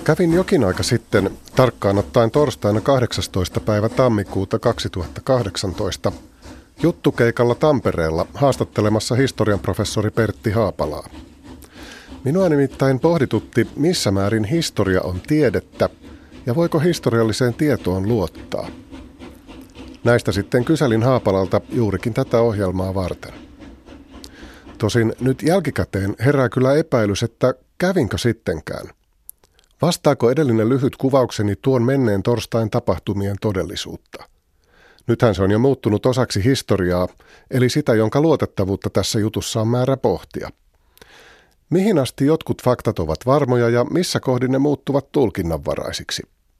Kävin jokin aika sitten, tarkkaan ottaen torstaina 18. päivä tammikuuta 2018, juttukeikalla Tampereella haastattelemassa historian professori Pertti Haapalaa. Minua nimittäin pohditutti, missä määrin historia on tiedettä ja voiko historialliseen tietoon luottaa. Näistä sitten kyselin Haapalalta juurikin tätä ohjelmaa varten. Tosin nyt jälkikäteen herää kyllä epäilys, että kävinkö sittenkään. Vastaako edellinen lyhyt kuvaukseni tuon menneen torstain tapahtumien todellisuutta? Nythän se on jo muuttunut osaksi historiaa, eli sitä, jonka luotettavuutta tässä jutussa on määrä pohtia. Mihin asti jotkut faktat ovat varmoja ja missä kohdin ne muuttuvat tulkinnanvaraisiksi?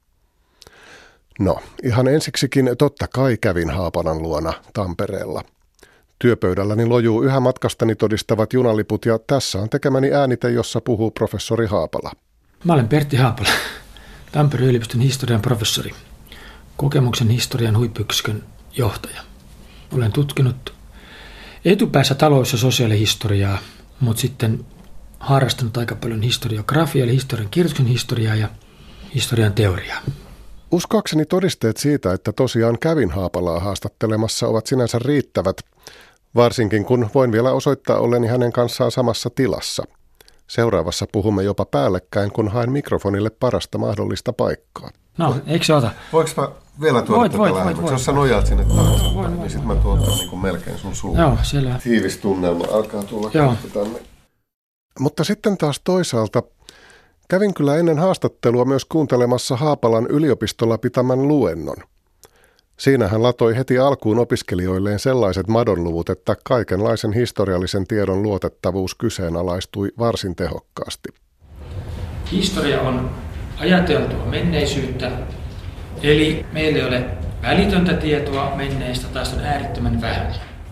No, ihan ensiksikin totta kai kävin Haapalan luona Tampereella. Työpöydälläni lojuu yhä matkastani todistavat junaliput ja tässä on tekemäni äänite, jossa puhuu professori Haapala. Mä olen Pertti Haapala, Tampereen yliopiston historian professori, kokemuksen historian huippuyksikön johtaja. Olen tutkinut etupäässä talous- ja sosiaalihistoriaa, mutta sitten harrastanut aika paljon historiografiaa, eli historian kirjoituksen historiaa ja historian teoriaa. Uskoakseni todisteet siitä, että tosiaan kävin Haapalaa haastattelemassa, ovat sinänsä riittävät, varsinkin kun voin vielä osoittaa oleni hänen kanssaan samassa tilassa. Seuraavassa puhumme jopa päällekkäin, kun haen mikrofonille parasta mahdollista paikkaa. No, eikö se ota? Voinko mä vielä tuoda tätä lähemmäksi? Jos sä nojaat sinne taakse, niin sitten mä tuotan niin melkein sun suuhun. Joo, selvä. Tiivis tunnelma alkaa tulla tänne. Mutta sitten taas toisaalta kävin kyllä ennen haastattelua myös kuuntelemassa Haapalan yliopistolla pitämän luennon. Siinä hän latoi heti alkuun opiskelijoilleen sellaiset madonluvut, että kaikenlaisen historiallisen tiedon luotettavuus kyseenalaistui varsin tehokkaasti. Historia on ajateltua menneisyyttä, eli meillä ei ole välitöntä tietoa menneistä tai on äärettömän vähän.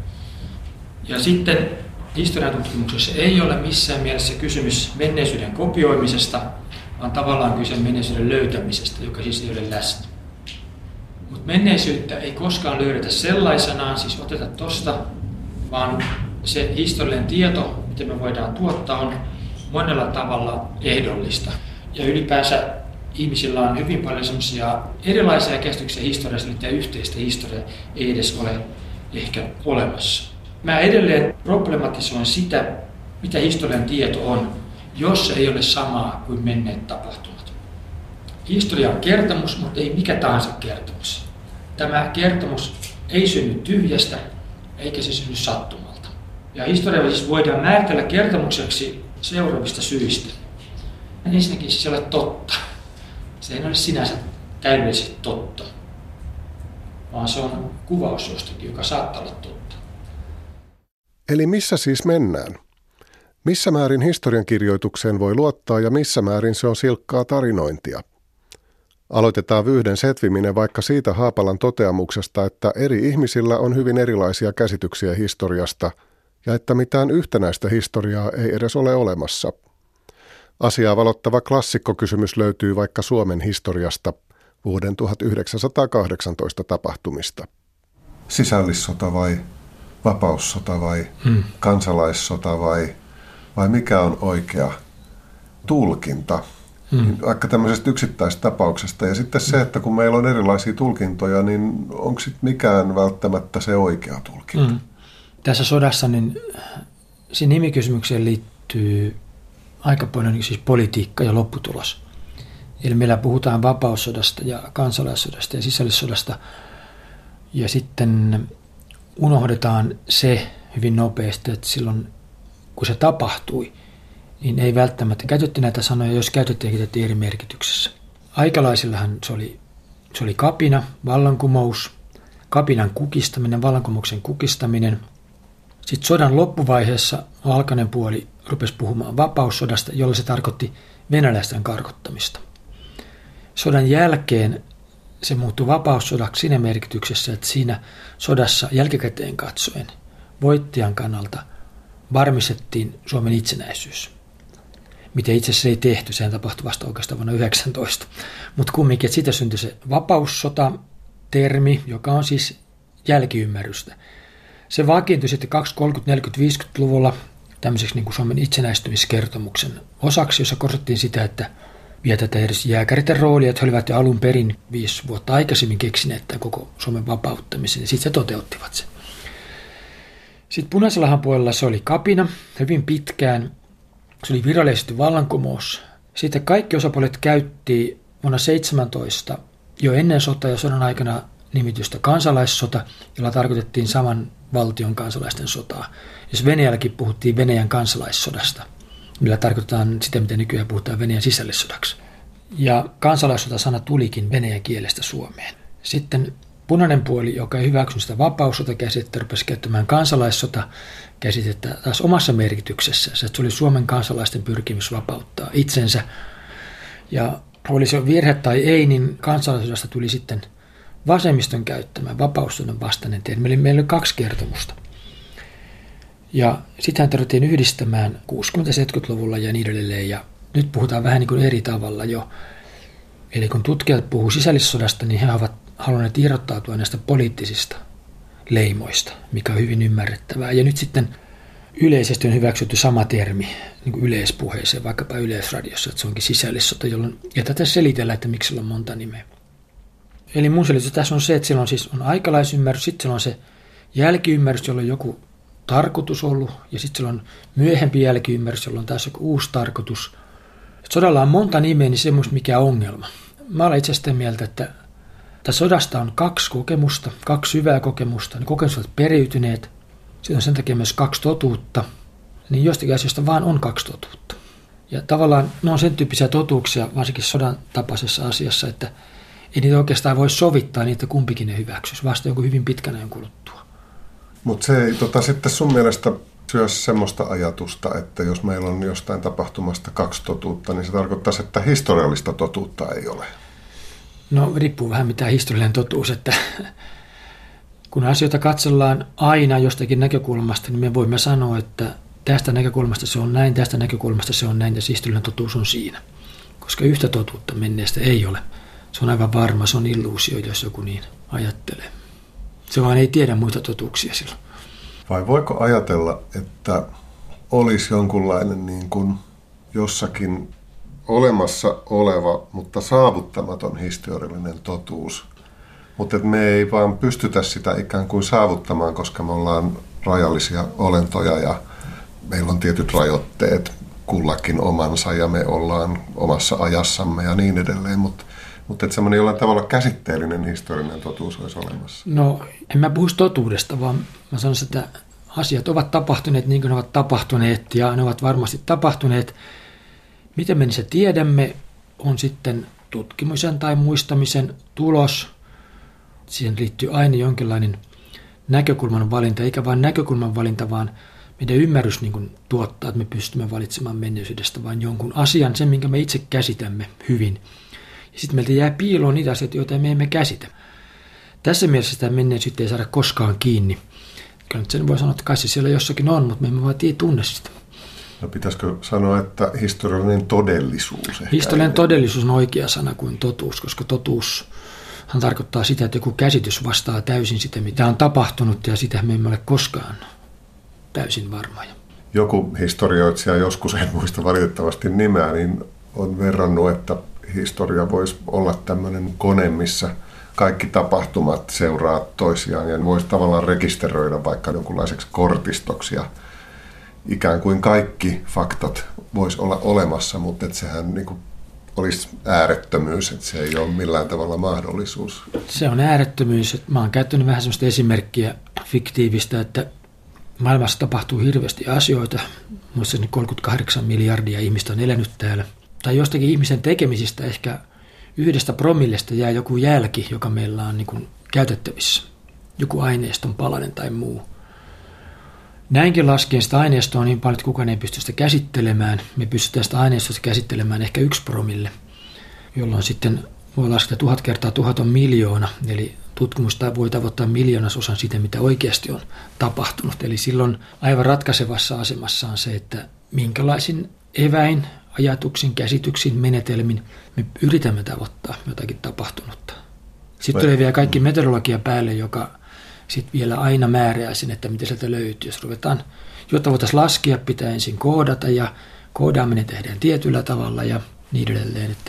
Ja sitten historian tutkimuksessa ei ole missään mielessä kysymys menneisyyden kopioimisesta, vaan tavallaan kyse menneisyyden löytämisestä, joka siis ei ole läsnä. Mutta menneisyyttä ei koskaan löydetä sellaisenaan, siis oteta tosta, vaan se historiallinen tieto, mitä me voidaan tuottaa, on monella tavalla ehdollista. Ja ylipäänsä ihmisillä on hyvin paljon sellaisia erilaisia käsityksiä historiasta, mitä yhteistä historiaa ei edes ole ehkä olemassa. Mä edelleen problematisoin sitä, mitä historian tieto on, jos se ei ole samaa kuin menneet tapahtumat. Historia on kertomus, mutta ei mikä tahansa kertomus. Tämä kertomus ei synny tyhjästä, eikä se synny sattumalta. Ja historia siis voidaan määritellä kertomukseksi seuraavista syistä. Ensinnäkin se ei ole totta. Se ei ole sinänsä täydellisesti totta, vaan se on kuvaus jostakin, joka saattaa olla totta. Eli missä siis mennään? Missä määrin historiankirjoitukseen voi luottaa ja missä määrin se on silkkaa tarinointia? Aloitetaan vyyhden setviminen vaikka siitä Haapalan toteamuksesta, että eri ihmisillä on hyvin erilaisia käsityksiä historiasta ja että mitään yhtenäistä historiaa ei edes ole olemassa. Asiaa valottava klassikkokysymys löytyy vaikka Suomen historiasta vuoden 1918 tapahtumista. Sisällissota vai vapaussota vai kansalaissota vai mikä on oikea tulkinta? Vaikka tämmöisestä yksittäistapauksesta. Ja sitten se, että kun meillä on erilaisia tulkintoja, niin onko sitten mikään välttämättä se oikea tulkinta? Tässä sodassa niin siihen nimikysymykseen liittyy aika paljon siis politiikka ja lopputulos. Eli meillä puhutaan vapaussodasta ja kansalaissodasta ja sisällissodasta. Ja sitten unohdetaan se hyvin nopeasti, että silloin kun se tapahtui, niin ei välttämättä käytetty näitä sanoja, jos käytettiin eri merkityksessä. Aikalaisillahan se oli kapina, vallankumous, kapinan kukistaminen, vallankumouksen kukistaminen. Sitten sodan loppuvaiheessa valkoinen puoli rupesi puhumaan vapaussodasta, jolla se tarkoitti venäläisten karkottamista. Sodan jälkeen se muuttui vapaussodaksi siinä merkityksessä, että siinä sodassa jälkikäteen katsoen voittajan kannalta varmistettiin Suomen itsenäisyys. Mitä itse asiassa ei tehty, sehän tapahtui vasta oikeastaan vuonna 19. Mutta kumminkin, että siitä syntyi se vapaussota-termi, joka on siis jälkiymmärrystä. Se vakiintui sitten 20, 30, 40, 50-luvulla tämmöiseksi niin kuin Suomen itsenäistymiskertomuksen osaksi, jossa korostettiin sitä, että vielä tätä edes jääkäreiden roolia, että he olivat jo alun perin 5 vuotta aikaisemmin keksineet tämän koko Suomen vapauttamisen, ja sitten se toteuttivat sen. Sitten Punaisellahan puolella se oli kapina hyvin pitkään. Se oli virallisesti vallankumous. Sitten kaikki osapuolet käytti vuonna 17 jo ennen sotaa ja sodan aikana nimitystä kansalaissota, jolla tarkoitettiin saman valtion kansalaisten sotaa. Jos Venäjälläkin puhuttiin Venäjän kansalaissodasta, millä tarkoitetaan sitä, mitä nykyään puhutaan Venäjän sisällissodaksi. Ja kansalaissota-sana tulikin venäjän kielestä Suomeen. Sitten punainen puoli, joka ei hyväksynyt sitä vapaussota-käsitettä, rupesi käyttämään kansalaissota-käsitettä taas omassa merkityksessä. Se oli Suomen kansalaisten pyrkimys vapauttaa itsensä. Ja oli se virhe tai ei, niin kansalaissodasta tuli sitten vasemmiston käyttämään vapaussodan vastainen termi. Meillä oli 2 kertomusta. Ja sittenhän tarvittiin yhdistämään 60-70-luvulla ja niin edelleen. Ja nyt puhutaan vähän niin kuin eri tavalla jo. Eli kun tutkijat puhuu sisällissodasta, niin he ovat halunneet irrottautua näistä poliittisista leimoista, mikä on hyvin ymmärrettävää. Ja nyt sitten yleisesti on hyväksytty sama termi niin kuin yleispuheeseen, vaikkapa Yleisradiossa, että se onkin sisällissota, jolloin jätetään selitellä, että miksi sillä on monta nimeä. Eli mun selitys tässä on se, että silloin siis on aikalaisymmärrys, sitten silloin on se jälkiymmärrys, jolla on joku tarkoitus ollut, ja sitten silloin on myöhempi jälkiymmärrys, jolla on taas joku uusi tarkoitus. Sodalla on monta nimeä, niin se ei muista mikään ongelma. Mä olen itse asiassa sitä mieltä, että sodasta on 2 kokemusta, 2 syvää kokemusta. Ne kokemukset ovat periytyneet. Sitten on sen takia myös 2 totuutta. Niin jostakin asioista vaan on 2 totuutta. Ja tavallaan ne on sen tyyppisiä totuuksia, varsinkin sodan tapaisessa asiassa, että ei niitä oikeastaan voi sovittaa, niin että kumpikin ne hyväksyisi vasta jonkun hyvin pitkän ajan kuluttua. Mutta se ei sitten sun mielestä syö semmoista ajatusta, että jos meillä on jostain tapahtumasta 2 totuutta, niin se tarkoittaisi, että historiallista totuutta ei ole. No riippuu vähän mitä historiallinen totuus, että kun asioita katsellaan aina jostakin näkökulmasta, niin me voimme sanoa, että tästä näkökulmasta se on näin, tästä näkökulmasta se on näin ja historiallinen totuus on siinä. Koska yhtä totuutta menneestä ei ole. Se on aivan varma, se on illuusio, jos joku niin ajattelee. Se vaan ei tiedä muita totuuksia silloin. Vai voiko ajatella, että olisi jonkunlainen niin kuin jossakin olemassa oleva, mutta saavuttamaton historiallinen totuus, mutta että me ei vaan pystytä sitä ikään kuin saavuttamaan, koska me ollaan rajallisia olentoja ja meillä on tietyt rajoitteet kullakin omansa ja me ollaan omassa ajassamme ja niin edelleen, mutta että semmoinen jollain tavalla käsitteellinen historiallinen totuus olisi olemassa. No, en mä puhu totuudesta, vaan mä sanon, että asiat ovat tapahtuneet niin kuin ne ovat tapahtuneet ja ne ovat varmasti tapahtuneet. Miten me niistä tiedämme, on sitten tutkimisen tai muistamisen tulos. Siihen liittyy aina jonkinlainen näkökulman valinta, eikä vain näkökulman valinta, vaan meidän ymmärrys niin kuin tuottaa, että me pystymme valitsemaan menneisyydestä vain jonkun asian, sen minkä me itse käsitämme hyvin. Ja sitten meiltä jää piiloon niitä asioita, joita me emme käsitä. Tässä mielessä sitä menneisyyttä ei saada koskaan kiinni. Kyllä nyt sen voi sanoa, että kai se siellä jossakin on, mutta me emme vaan tunne sitä. No pitäisikö sanoa, että historiallinen todellisuus? Historiallinen todellisuus on oikea sana kuin totuus, koska totuushan tarkoittaa sitä, että joku käsitys vastaa täysin sitä, mitä on tapahtunut, ja sitä me emme ole koskaan täysin varmoja. Joku historioitsija, joskus en muista valitettavasti nimeä, niin on verrannut, että historia voisi olla tämmöinen kone, missä kaikki tapahtumat seuraa toisiaan ja voisi tavallaan rekisteröidä vaikka jonkunlaiseksi kortistoksi ja ikään kuin kaikki faktat voisi olla olemassa, mutta että sehän niin kuin olisi äärettömyys, että se ei ole millään tavalla mahdollisuus. Se on äärettömyys. Mä oon käyttänyt vähän sellaista esimerkkiä fiktiivistä, että maailmassa tapahtuu hirveästi asioita. Muistaakseni 38 miljardia ihmistä on elänyt täällä. Tai jostakin ihmisen tekemisistä ehkä 1 promillesta jää joku jälki, joka meillä on niin kuin käytettävissä. Joku aineiston palanen tai muu. Näinkin laskien sitä aineistoa on niin paljon, että kukaan ei pysty sitä käsittelemään. Me pystytään sitä aineistosta käsittelemään ehkä 1 promille, jolloin sitten voi laskea 1000 kertaa 1000 on miljoona. Eli tutkimusta voi tavoittaa miljoonasosan siitä, mitä oikeasti on tapahtunut. Eli silloin aivan ratkaisevassa asemassa on se, että minkälaisin eväin, ajatuksin, käsityksin, menetelmin me yritämme tavoittaa jotakin tapahtunutta. Sitten tulee vielä kaikki metodologia päälle, joka sitten vielä aina määrää sen, että mitä sieltä löytyy. Jos ruvetaan, jotta voitaisiin laskea, pitää ensin koodata ja koodaaminen tehdään tietyllä tavalla ja niin edelleen. Että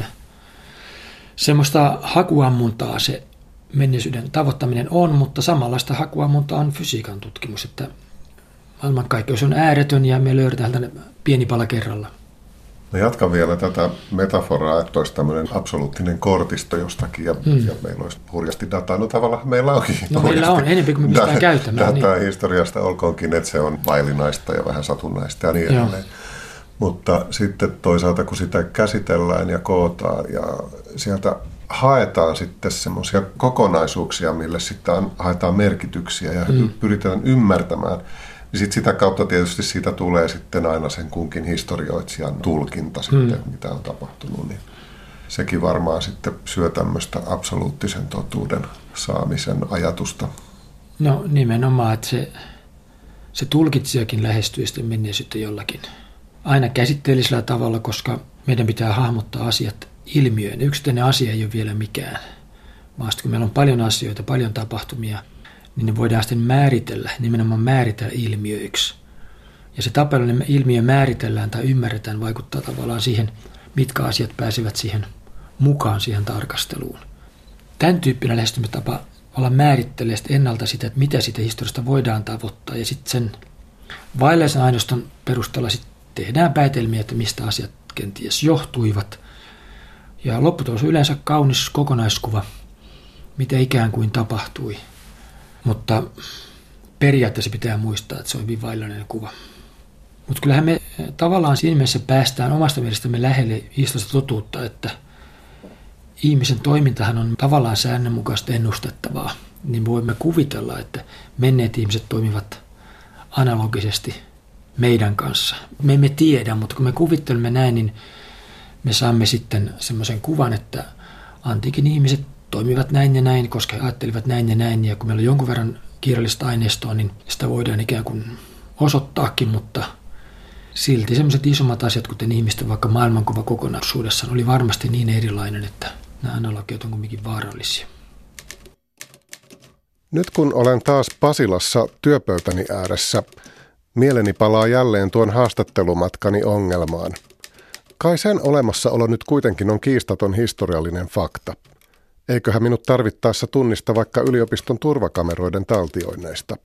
semmoista hakuammuntaa se menneisyyden tavoittaminen on, mutta samanlaista hakuammuntaa on fysiikan tutkimus, että maailmankaikkeus on ääretön ja me löydetään tänne pieni pala kerralla. Mä jatkan vielä tätä metaforaa, että olisi tämmöinen absoluuttinen kortisto jostakin ja meillä olisi hurjasti dataa. No tavallaan meillä onkin. No meillä on, enemmän kuin me pystytään käyttämään. Dataa historiasta olkoonkin, että se on vaillinaista ja vähän satunnaista ja niin edelleen. Mutta sitten toisaalta kun sitä käsitellään ja kootaan ja sieltä haetaan sitten semmoisia kokonaisuuksia, mille sitten haetaan merkityksiä ja pyritään ymmärtämään, niin sitten sitä kautta tietysti siitä tulee sitten aina sen kunkin historioitsijan tulkinta sitten, mitä on tapahtunut. Niin sekin varmaan sitten syö tämmöistä absoluuttisen totuuden saamisen ajatusta. No nimenomaan, että se tulkitsijakin lähestyy sitten menneisyyttä jollakin. Aina käsitteellisellä tavalla, koska meidän pitää hahmottaa asiat ilmiöön. Yksittäinen asia ei ole vielä mikään. Vaan kun meillä on paljon asioita, paljon tapahtumia, niin ne voidaan sitten nimenomaan määritellä ilmiöiksi. Ja se tapa, jolla ilmiö määritellään tai ymmärretään, vaikuttaa tavallaan siihen, mitkä asiat pääsevät siihen mukaan siihen tarkasteluun. Tämän tyyppinen lähestymistapa olla määrittelee ennalta sitä, että mitä siitä historiasta voidaan tavoittaa. Ja sitten sen vailleisen aineiston perusteella sitten tehdään päätelmiä, että mistä asiat kenties johtuivat. Ja lopputulos on yleensä kaunis kokonaiskuva, mitä ikään kuin tapahtui. Mutta periaatteessa pitää muistaa, että se on hyvin vaillinen kuva. Mutta kyllähän me tavallaan siinä mielessä päästään omasta mielestämme lähelle historiasta totuutta, että ihmisen toimintahan on tavallaan säännönmukaista ennustettavaa. Niin voimme kuvitella, että menneet ihmiset toimivat analogisesti meidän kanssa. Me emme tiedä, mutta kun me kuvittelemme näin, niin me saamme sitten semmoisen kuvan, että antiikin ihmiset toimivat näin ja näin, koska he ajattelivat näin ja näin. Ja kun meillä on jonkun verran kirjallista aineistoa, niin sitä voidaan ikään kuin osoittaakin, mutta silti sellaiset isommat asiat, kuten ihmisten vaikka maailmankuva kokonaisuudessaan, oli varmasti niin erilainen, että nämä analogiat on kuitenkin vaarallisia. Nyt kun olen taas Pasilassa työpöytäni ääressä, mieleni palaa jälleen tuon haastattelumatkani ongelmaan. Kai sen olemassaolo nyt kuitenkin on kiistaton historiallinen fakta. Eiköhän minut tarvittaessa tunnista vaikka yliopiston turvakameroiden taltioinneista.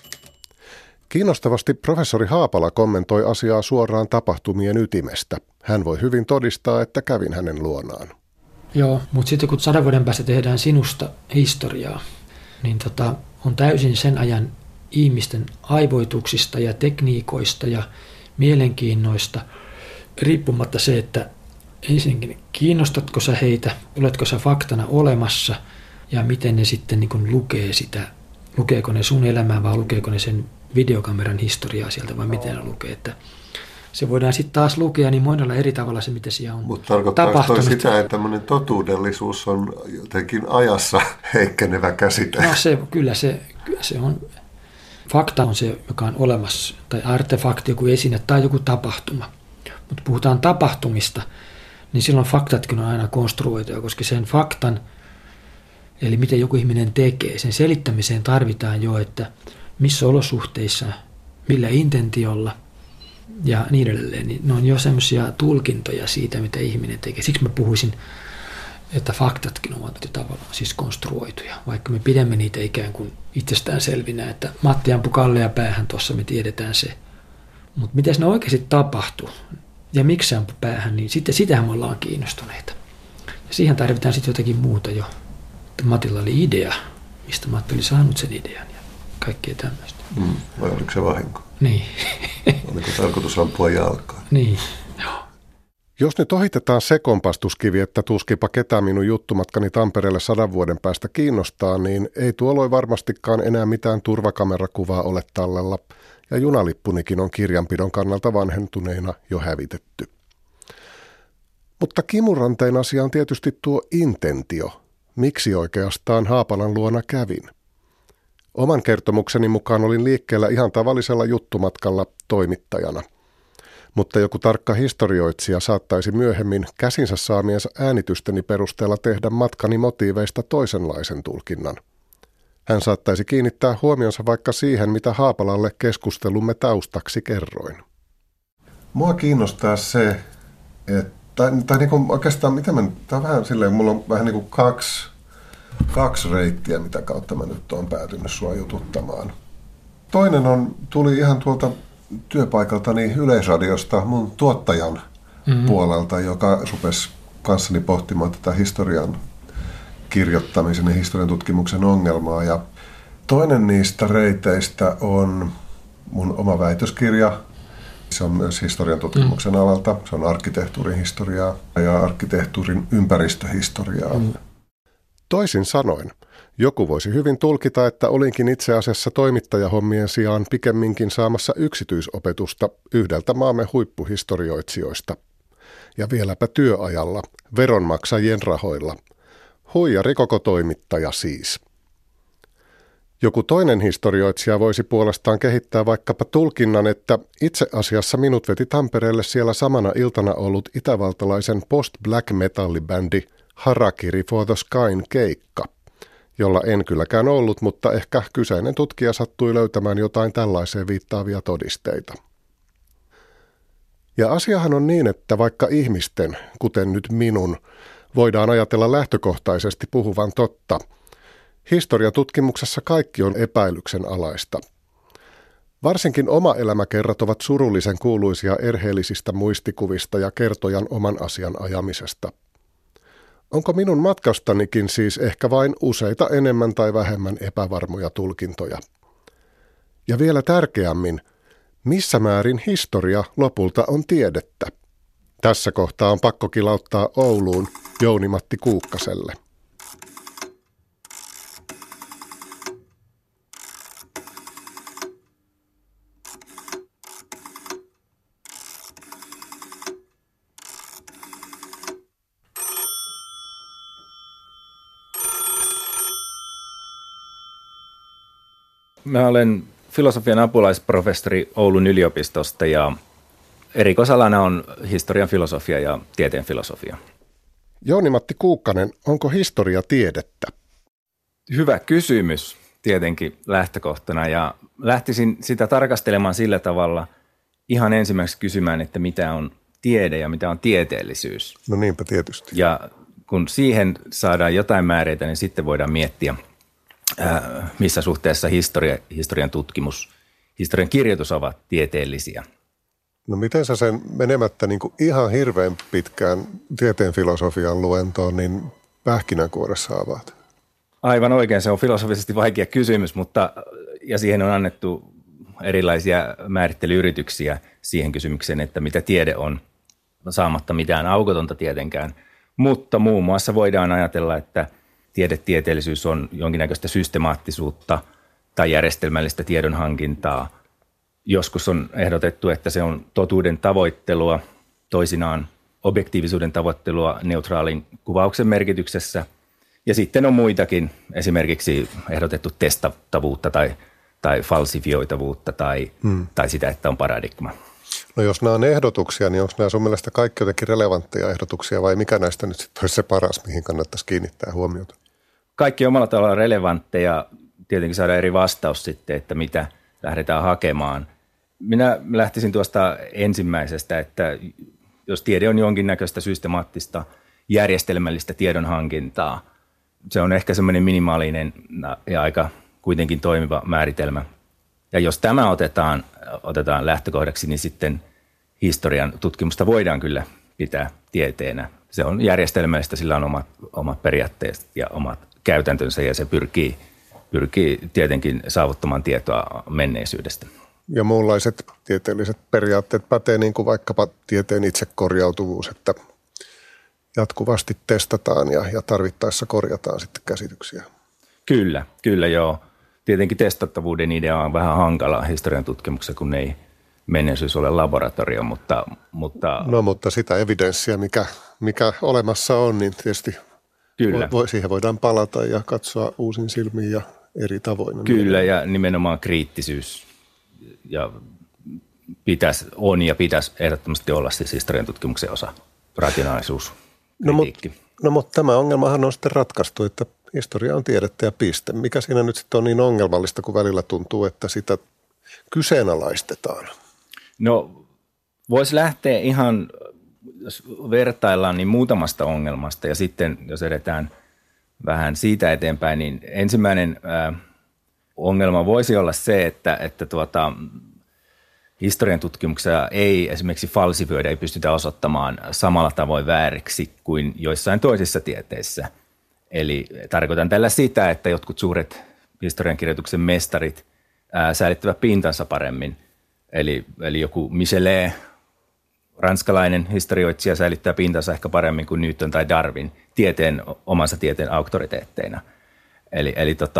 Kiinnostavasti professori Haapala kommentoi asiaa suoraan tapahtumien ytimestä. Hän voi hyvin todistaa, että kävin hänen luonaan. Joo, mutta sitten kun 100 vuoden päästä tehdään sinusta historiaa, niin on täysin sen ajan ihmisten aivoituksista ja tekniikoista ja mielenkiinnoista riippumatta se, että ensinnäkin kiinnostatko sä heitä, oletko sä faktana olemassa ja miten ne sitten niin kuin lukee sitä, lukeeko ne sun elämää vai lukeeko ne sen videokameran historiaa sieltä vai miten ne lukee, että se voidaan sitten taas lukea niin monella eri tavalla se, mitä siellä on Mutta tarkoittaa toi sitä, että tämmöinen totuudellisuus on jotenkin ajassa heikkenevä käsite? No kyllä se on. Fakta on se, joka on olemassa, tai artefakti, joku esine tai joku tapahtuma. Mutta puhutaan tapahtumista, niin silloin faktatkin on aina konstruoituja, koska sen faktan, eli miten joku ihminen tekee, sen selittämiseen tarvitaan jo, että missä olosuhteissa, millä intentiolla ja niin edelleen. Niin ne on jo semmoisia tulkintoja siitä, mitä ihminen tekee. Siksi mä puhuisin, että faktatkin ovat tavallaan siis konstruoituja, vaikka me pidämme niitä ikään kuin itsestäänselvinä, että Matti ampui Kallea päähän tuossa, me tiedetään se. Mutta miten ne oikeasti tapahtuu ja miksi se ampui päähän, niin sitten sitähän me ollaan kiinnostuneita. Ja siihen tarvitaan sitten jotakin muuta jo. Että Matilla oli idea, mistä Matti oli saanut sen idean ja kaikkea tämmöistä. Vai oliko se vahinko? Niin. Oliko tarkoitus ampua jalkaan? Niin, joo. Jos nyt ohitetaan se kompastuskivi, että tuskipa ketään minun juttumatkani Tampereelle 100 vuoden päästä kiinnostaa, niin ei tuolloin varmastikaan enää mitään turvakamerakuvaa ole tallella, ja junalippunikin on kirjanpidon kannalta vanhentuneena jo hävitetty. Mutta kimurantein asia on tietysti tuo intentio. Miksi oikeastaan Haapalan luona kävin? Oman kertomukseni mukaan olin liikkeellä ihan tavallisella juttumatkalla toimittajana. Mutta joku tarkka historioitsija saattaisi myöhemmin käsinsä saamiensa äänitysteni perusteella tehdä matkani motiiveista toisenlaisen tulkinnan. Hän saattaisi kiinnittää huomionsa vaikka siihen, mitä Haapalalle keskustelumme taustaksi kerroin. Mua kiinnostaa se, että Tai niin kuin oikeastaan, tämä on vähän silleen, mulla on vähän niin kuin kaksi reittiä, mitä kautta mä nyt oon päätynyt sua jututtamaan. Toinen tuli ihan tuolta työpaikaltani Yleisradiosta mun tuottajan puolelta, joka rupesi kanssani pohtimaan tätä historian kirjoittamisen ja historian tutkimuksen ongelmaa. Ja toinen niistä reiteistä on mun oma väitöskirja. Se on myös historian tutkimuksen alalta. Se on arkkitehtuurin historiaa ja arkkitehtuurin ympäristöhistoriaa. Toisin sanoen, joku voisi hyvin tulkita, että olinkin itse asiassa toimittajahommien sijaan pikemminkin saamassa yksityisopetusta yhdeltä maamme huippuhistorioitsijoista. Ja vieläpä työajalla, veronmaksajien rahoilla. Huijari koko toimittaja siis. Joku toinen historioitsija voisi puolestaan kehittää vaikkapa tulkinnan, että itse asiassa minut veti Tampereelle siellä samana iltana ollut itävaltalaisen post-black metallibändi Harakiri for the Skyn keikka, jolla en kylläkään ollut, mutta ehkä kyseinen tutkija sattui löytämään jotain tällaiseen viittaavia todisteita. Ja asiahan on niin, että vaikka ihmisten, kuten nyt minun, voidaan ajatella lähtökohtaisesti puhuvan totta, historiatutkimuksessa kaikki on epäilyksen alaista. Varsinkin oma elämäkerrat ovat surullisen kuuluisia erheellisistä muistikuvista ja kertojan oman asian ajamisesta. Onko minun matkastanikin siis ehkä vain useita enemmän tai vähemmän epävarmoja tulkintoja? Ja vielä tärkeämmin, missä määrin historia lopulta on tiedettä? Tässä kohtaa on pakko kilauttaa Ouluun Jouni-Matti Kuukkaselle. Mä olen filosofian apulaisprofessori Oulun yliopistosta ja erikoisalana on historian filosofia ja tieteen filosofia. Jouni-Matti Kuukkanen, onko historia tiedettä? Hyvä kysymys tietenkin lähtökohtana ja lähtisin sitä tarkastelemaan sillä tavalla ihan ensimmäiseksi kysymään, että mitä on tiede ja mitä on tieteellisyys. No niinpä tietysti. Ja kun siihen saadaan jotain määreitä, niin sitten voidaan miettiä, missä suhteessa historian tutkimus, historian kirjoitus ovat tieteellisiä. No miten sä sen menemättä niin kuin ihan hirveän pitkään tieteen filosofian luentoon, niin pähkinänkuoressa avaat? Aivan oikein, se on filosofisesti vaikea kysymys, ja siihen on annettu erilaisia määrittelyyrityksiä siihen kysymykseen, että mitä tiede on, saamatta mitään aukotonta tietenkään. Mutta muun muassa voidaan ajatella, että tieteellisyys on jonkinnäköistä systemaattisuutta tai järjestelmällistä tiedonhankintaa. Joskus on ehdotettu, että se on totuuden tavoittelua, toisinaan objektiivisuuden tavoittelua neutraalin kuvauksen merkityksessä. Ja sitten on muitakin, esimerkiksi ehdotettu testattavuutta tai falsifioitavuutta tai sitä, että on paradigma. No jos nämä on ehdotuksia, niin onko nämä sun mielestä kaikki jotenkin relevantteja ehdotuksia vai mikä näistä nyt sitten olisi se paras, mihin kannattaisi kiinnittää huomiota? Kaikki omalla tavallaan relevantteja, tietenkin saada eri vastaus sitten, että mitä lähdetään hakemaan. Minä lähtisin tuosta ensimmäisestä, että jos tiede on jonkinnäköistä systemaattista järjestelmällistä tiedonhankintaa, se on ehkä semmoinen minimaalinen ja aika kuitenkin toimiva määritelmä. Ja jos tämä otetaan lähtökohdaksi, niin sitten historian tutkimusta voidaan kyllä pitää tieteenä. Se on järjestelmällistä, sillä on omat periaatteet ja omat käytäntönsä ja se pyrkii tietenkin saavuttamaan tietoa menneisyydestä. Ja muunlaiset tieteelliset periaatteet pätee niin kuin vaikkapa tieteen itsekorjautuvuus, että jatkuvasti testataan ja tarvittaessa korjataan sitten käsityksiä. Kyllä joo. Tietenkin testattavuuden idea on vähän hankala historian tutkimuksessa, kun ei menneisyys ole laboratorio, mutta... No mutta sitä evidenssiä, mikä olemassa on, niin tietysti kyllä. Siihen voidaan palata ja katsoa uusin silmin ja eri tavoin. Kyllä ja nimenomaan kriittisyys ja pitäisi ehdottomasti olla siis historian tutkimuksen osa, rationaalisuus, kritiikki. No mutta tämä ongelmahan on sitten ratkaistu, että historia on tiedettä ja piste. Mikä siinä nyt sitten on niin ongelmallista, kun välillä tuntuu, että sitä kyseenalaistetaan? No voisi lähteä ihan jos vertaillaan, niin muutamasta ongelmasta ja sitten jos edetään vähän siitä eteenpäin, niin ensimmäinen ongelma voisi olla se, että historian tutkimuksia ei esimerkiksi falsifioida, ei pystytä osoittamaan samalla tavoin vääriksi kuin joissain toisissa tieteissä. Eli tarkoitan tällä sitä, että jotkut suuret historiankirjoituksen mestarit säilyttävät pintansa paremmin. Eli joku Michelet, ranskalainen historioitsija, säilyttää pintansa ehkä paremmin kuin Newton tai Darwin omansa tieteen auktoriteetteina. Eli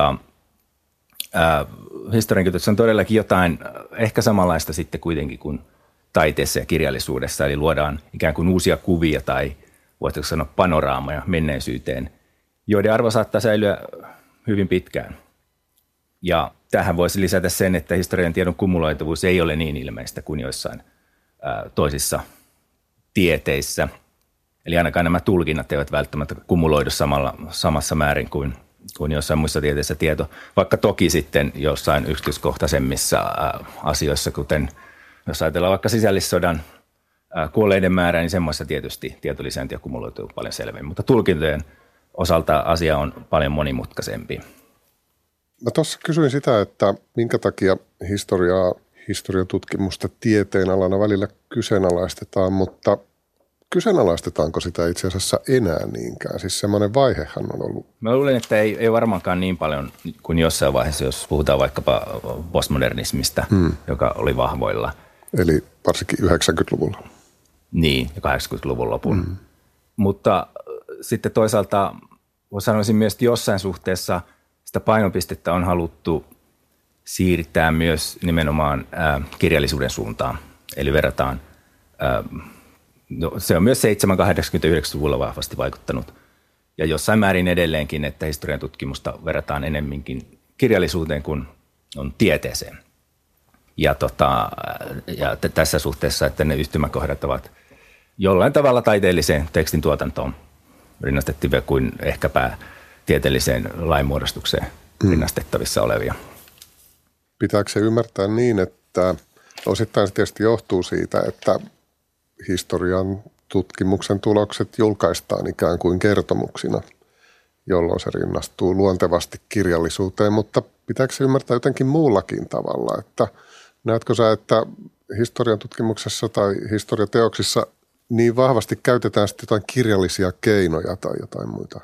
historiankirjoituksessa on todellakin jotain ehkä samanlaista sitten kuitenkin kuin taiteessa ja kirjallisuudessa. Eli luodaan ikään kuin uusia kuvia tai voisiko sanoa panoraamoja menneisyyteen, joiden arvo saattaa säilyä hyvin pitkään. Ja tähän voisi lisätä sen, että historian tiedon kumuloituvuus ei ole niin ilmeistä kuin joissain toisissa tieteissä. Eli ainakaan nämä tulkinnat eivät välttämättä kumuloidu samassa määrin kuin jossain muissa tieteissä tieto. Vaikka toki sitten jossain yksityiskohtaisemmissa asioissa, kuten jos ajatellaan vaikka sisällissodan kuolleiden määrää, niin semmoissa tietysti tietolisäänti kumuloituu paljon selvemmin. Mutta tulkintojen osalta asia on paljon monimutkaisempi. Mä tuossa kysyin sitä, että minkä takia historian tutkimusta tieteen alana välillä kyseenalaistetaan, mutta kyseenalaistetaanko sitä itse asiassa enää niinkään? Siis semmoinen vaihehan on ollut. Mä luulen, että ei varmaankaan niin paljon kuin jossain vaiheessa, jos puhutaan vaikkapa postmodernismista, joka oli vahvoilla. Eli varsinkin 90-luvulla. Niin, ja 80-luvun lopun. Mutta sitten toisaalta sanoisin myös, että jossain suhteessa sitä painopistettä on haluttu siirtää myös nimenomaan kirjallisuuden suuntaan. Eli verrataan, se on myös 7-89-luvulla vahvasti vaikuttanut. Ja jossain määrin edelleenkin, että historian tutkimusta verrataan enemminkin kirjallisuuteen kuin on tieteeseen. Ja tässä suhteessa, että ne yhtymäkohdat ovat jollain tavalla taiteelliseen tekstin tuotantoon rinnastettivia kuin ehkäpä tieteelliseen lainmuodostukseen rinnastettavissa olevia. Pitääkö se ymmärtää niin, että osittain se tietysti johtuu siitä, että historian tutkimuksen tulokset julkaistaan ikään kuin kertomuksina, jolloin se rinnastuu luontevasti kirjallisuuteen, mutta pitääkö se ymmärtää jotenkin muullakin tavalla, että näetkö sä, että historian tutkimuksessa tai historiateoksissa niin vahvasti käytetään sitten jotain kirjallisia keinoja tai jotain muita?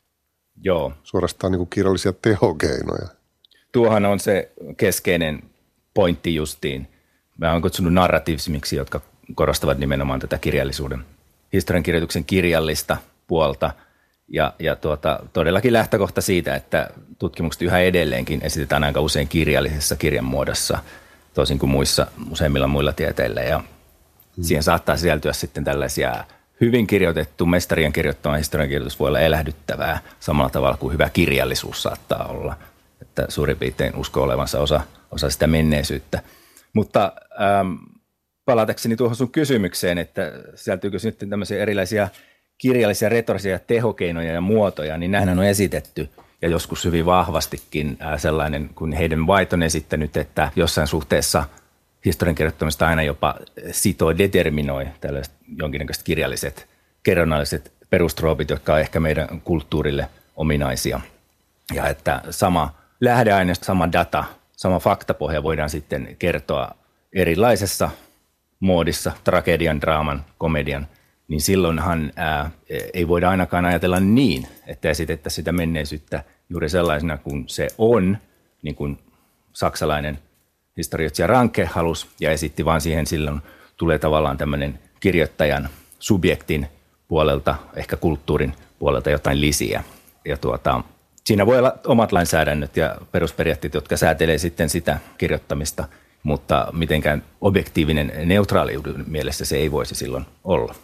Joo. Suorastaan niin kuin kirjallisia tehokeinoja. Tuohan on se keskeinen pointti justiin. Mä oon kutsunut narratiivismiksi, jotka korostavat nimenomaan tätä historiankirjoituksen kirjallista puolta. Ja todellakin lähtökohta siitä, että tutkimukset yhä edelleenkin esitetään aika usein kirjallisessa kirjan muodossa, toisin kuin useimmilla muilla tieteillä. Ja siihen saattaa sisältyä sitten tällaisia hyvin kirjoitettu, mestarien kirjoittama historiankirjoitus voi olla elähdyttävää samalla tavalla kuin hyvä kirjallisuus saattaa olla. Että suurin piirtein uskoo olevansa osa sitä menneisyyttä. Mutta palatakseni tuohon sun kysymykseen, että sisältyykö nyt tämmöisiä erilaisia kirjallisia, retorisia tehokeinoja ja muotoja, niin nämähän on esitetty ja joskus hyvin vahvastikin sellainen, kun Hayden White on esittänyt, että jossain suhteessa historian kirjoittamista aina jopa determinoi tällaiset jonkinnäköiset kirjalliset, kerronnalliset perustroopit, jotka on ehkä meidän kulttuurille ominaisia. Ja että sama lähdeaineisto, sama data, sama faktapohja voidaan sitten kertoa erilaisessa moodissa, tragedian, draaman, komedian, niin silloinhan ei voida ainakaan ajatella niin, että esitettäisiin sitä menneisyyttä juuri sellaisena kuin se on, niin kuin saksalainen historioitsija Ranke halusi ja esitti, vaan siihen silloin tulee tavallaan tämmöinen kirjoittajan subjektin puolelta, ehkä kulttuurin puolelta jotain lisiä. Ja siinä voi olla omat lainsäädännöt ja perusperiaatteet, jotka säätelee sitten sitä kirjoittamista, mutta mitenkään objektiivinen neutraaliuden mielessä se ei voisi silloin olla.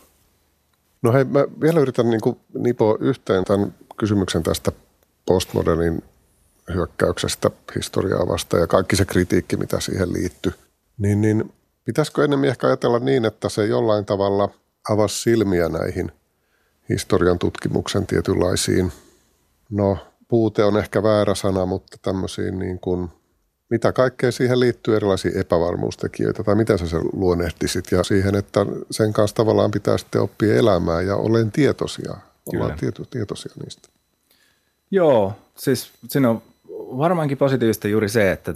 No hei, mä vielä yritän nipoa yhteen tämän kysymyksen tästä postmodernin hyökkäyksestä historiaa vastaan ja kaikki se kritiikki, mitä siihen liittyy. Niin pitäisikö enemmän ehkä ajatella niin, että se jollain tavalla avasi silmiä näihin historian tutkimuksen tietynlaisiin, no puute on ehkä väärä sana, mutta tämmöisiin niin kuin Mitä kaikkea siihen liittyy, erilaisia epävarmuustekijöitä, tai miten sä sen luonnehtisit, ja siihen, että sen kanssa tavallaan pitää sitten oppia elämään ja ollaan tietoisia. Ollaan tietoisia niistä. Joo, siis siinä on varmaankin positiivista juuri se, että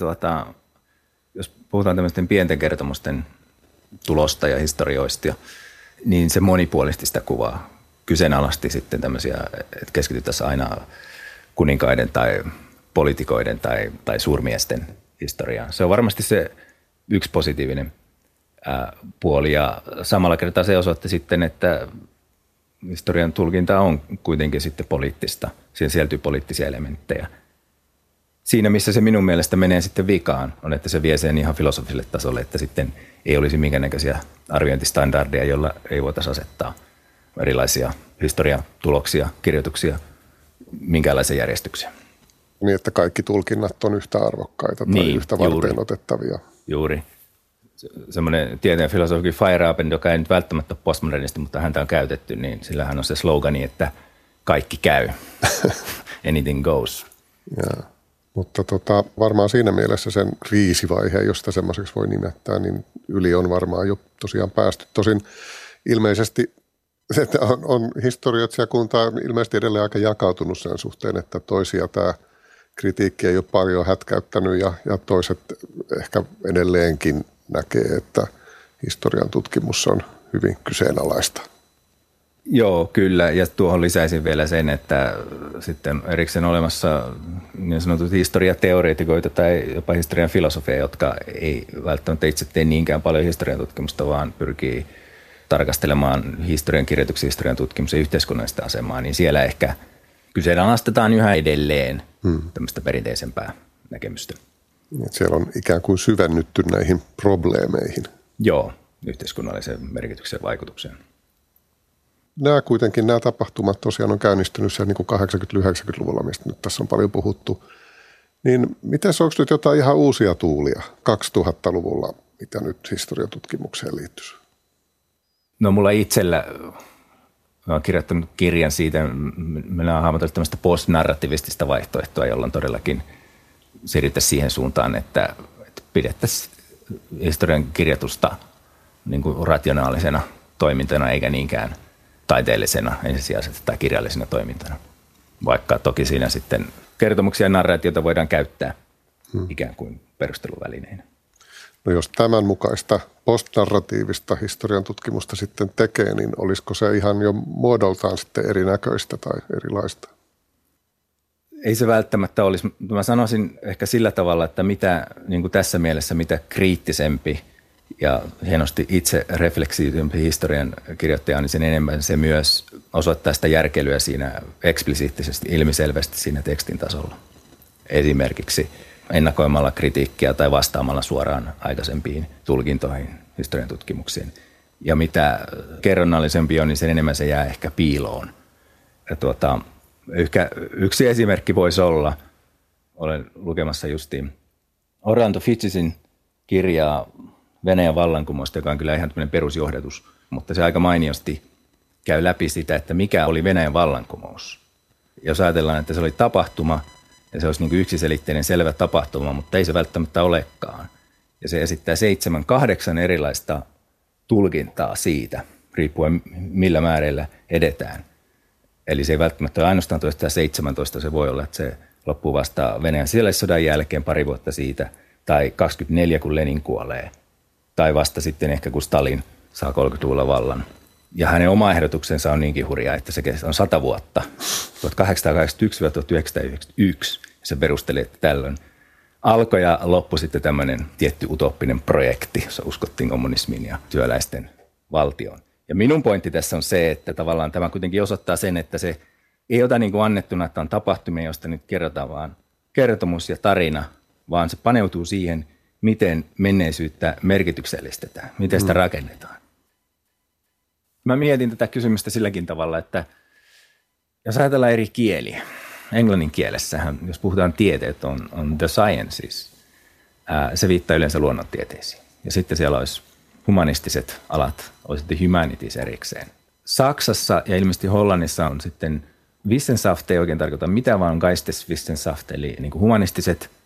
jos puhutaan tämmöisten pienten kertomusten tulosta ja historioista, niin se monipuolisti sitä kuvaa. Kyseenalaisti sitten tämmöisiä, että keskityttäisiin aina kuninkaiden tai poliitikoiden tai suurmiesten historiaan. Se on varmasti se yksi positiivinen puoli, ja samalla kertaa se osoitti sitten, että historian tulkinta on kuitenkin sitten poliittista. Siihen sieltyy poliittisia elementtejä. Siinä, missä se minun mielestä menee sitten vikaan, on, että se vie sen ihan filosofiselle tasolle, että sitten ei olisi minkäännäköisiä arviointistandardeja, joilla ei voitaisiin asettaa erilaisia historian tuloksia, kirjoituksia, minkäänlaisia järjestyksiä. Niin, että kaikki tulkinnat on yhtä arvokkaita tai yhtä varteenotettavia. Juuri. Semmoinen tieteen filosofi Feyerabend, joka ei nyt välttämättä ole postmodernisti, mutta häntä on käytetty, niin sillähän on se slogani, että kaikki käy. Anything goes. Ja, mutta varmaan siinä mielessä sen kriisivaiheen, josta semmoiseksi voi nimettää, niin yli on varmaan jo tosiaan päästy. Tosin ilmeisesti että on historioitsijakunta ilmeisesti edelleen aika jakautunut sen suhteen, että toisia tämä kritiikki ei ole paljon hätkäyttänyt ja toiset ehkä edelleenkin näkee, että historian tutkimus on hyvin kyseenalaista. Joo, kyllä. Ja tuohon lisäisin vielä sen, että sitten erikseen olemassa niin sanotut historiateoreetikoita tai jopa historian filosofeja, jotka ei välttämättä itse tee niinkään paljon historian tutkimusta, vaan pyrkii tarkastelemaan historian kirjoituksen, historian tutkimuksen yhteiskunnallista asemaa, niin siellä ehkä kyseenalaistetaan yhä edelleen tämmöistä perinteisempää näkemystä. Siellä on ikään kuin syvennytty näihin probleemeihin. Joo, yhteiskunnallisen merkityksen vaikutukseen. Nämä tapahtumat tosiaan on käynnistynyt siellä niin kuin 80-90-luvulla, mistä nyt tässä on paljon puhuttu. Niin miten onko nyt jotain ihan uusia tuulia 2000-luvulla, mitä nyt historiatutkimukseen liittyisi? No mulla itsellä, mä oon kirjoittanut kirjan siitä, meillä on hahmotellut tämmöistä postnarrativistista vaihtoehtoa, jolloin todellakin siirryttäisiin siihen suuntaan, että pidettäisiin historian kirjoitusta niin kuin rationaalisena toimintana eikä niinkään taiteellisena ensisijaisesti tai kirjallisena toimintana. Vaikka toki siinä sitten kertomuksia ja narraatiota voidaan käyttää ikään kuin perusteluvälineinä. No jos tämän mukaista postnarratiivista historian tutkimusta sitten tekee, niin olisiko se ihan jo muodoltaan sitten erinäköistä tai erilaista? Ei se välttämättä olisi. Mä sanoisin ehkä sillä tavalla, että mitä niin kuin tässä mielessä mitä kriittisempi ja hienosti itse refleksiivisempi historian kirjoittaja, niin sen enemmän se myös osoittaa sitä järkeilyä siinä eksplisiittisesti, ilmiselvästi siinä tekstin tasolla. Esimerkiksi ennakoimalla kritiikkiä tai vastaamalla suoraan aikaisempiin tulkintoihin, historian tutkimuksiin. Ja mitä kerronnallisempi on, niin sen enemmän se jää ehkä piiloon. Yksi esimerkki voisi olla, olen lukemassa justiin Orlando Fitzsin kirjaa Venäjän vallankumousta, joka on kyllä ihan tämmöinen perusjohdatus, mutta se aika mainiosti käy läpi sitä, että mikä oli Venäjän vallankumous. Jos ajatellaan, että se oli tapahtuma, ja se olisi niin kuin yksiselitteinen selvä tapahtuma, mutta ei se välttämättä olekaan. Ja se esittää 7-8 erilaista tulkintaa siitä, riippuen millä määreillä edetään. Eli se ei välttämättä ole ainoastaan 17, se voi olla, että se loppuu vasta Venäjän sisällissodan jälkeen pari vuotta siitä, tai 24, kun Lenin kuolee, tai vasta sitten ehkä, kun Stalin saa 30-luvulla vallan. Ja hänen oma ehdotuksensa on niinkin hurjaa, että se on 100 vuotta, 1881-1991. Se perusteli, että tällöin alkoi ja loppui sitten tämmöinen tietty utoppinen projekti, jossa uskottiin kommunismiin ja työläisten valtioon. Ja minun pointti tässä on se, että tavallaan tämä kuitenkin osoittaa sen, että se ei ota niin kuin annettuna, että on tapahtumia, josta nyt kerrotaan vaan kertomus ja tarina, vaan se paneutuu siihen, miten menneisyyttä merkityksellistetään, miten sitä rakennetaan. Mä mietin tätä kysymystä silläkin tavalla, että jos ajatellaan eri kieliä, englannin kielessähän, jos puhutaan tieteet, on the sciences, se viittaa yleensä luonnontieteisiin. Ja sitten siellä olisi humanistiset alat, olisi the humanities erikseen. Saksassa ja ilmeisesti Hollannissa on sitten Wissenschaft, ei oikein tarkoita mitään, vaan Geisteswissenschaft, eli niin kuin humanistiset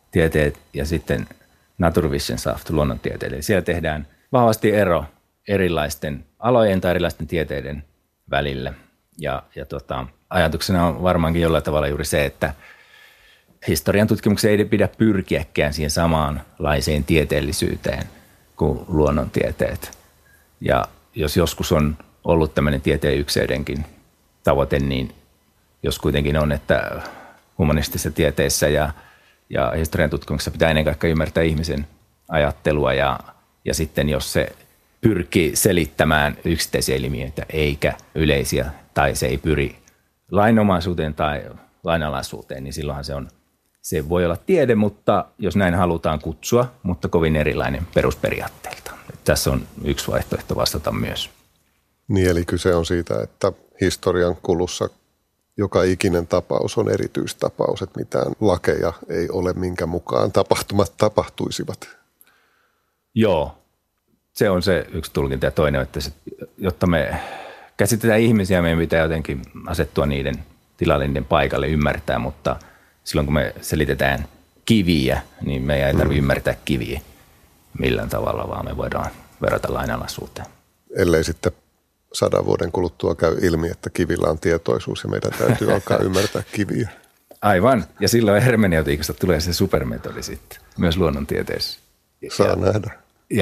tieteet ja sitten Naturwissenschaft, luonnontieteet. Eli siellä tehdään vahvasti ero erilaisten alojen tai erilaisten tieteiden välillä. Ja ajatuksena on varmaankin jollain tavalla juuri se, että historian tutkimuksen ei pidä pyrkiäkään siihen samanlaiseen tieteellisyyteen kuin luonnontieteet. Ja jos joskus on ollut tämmöinen tieteen ykseydenkin tavoite, niin jos kuitenkin on, että humanistisissa tieteissä ja historian tutkimuksessa pitää ennen kaikkea ymmärtää ihmisen ajattelua ja sitten jos se pyrkii selittämään yksittäisiä ilmiöitä eikä yleisiä tai se ei pyri lainomaisuuteen tai lainalaisuuteen, niin silloinhan se voi olla tiede, mutta jos näin halutaan kutsua, mutta kovin erilainen perusperiaatteilta. Tässä on yksi vaihtoehto vastata myös. Niin, eli kyse on siitä, että historian kulussa joka ikinen tapaus on erityistapaus, että mitään lakeja ei ole, minkä mukaan tapahtumat tapahtuisivat. Joo, se on se yksi tulkinta ja toinen, että jotta me käsitetään ihmisiä, meidän pitää jotenkin asettua niiden tilalle, niiden paikalle, ymmärtää, mutta silloin kun me selitetään kiviä, niin meidän ei tarvitse ymmärtää kiviä millään tavalla, vaan me voidaan verrata lainalaisuuteen. Ellei sitten 100 vuoden kuluttua käy ilmi, että kivillä on tietoisuus ja meidän täytyy alkaa ymmärtää kiviä. Aivan, ja silloin hermeneutiikasta tulee se supermetodi sitten, myös luonnontieteessä. Saa nähdä.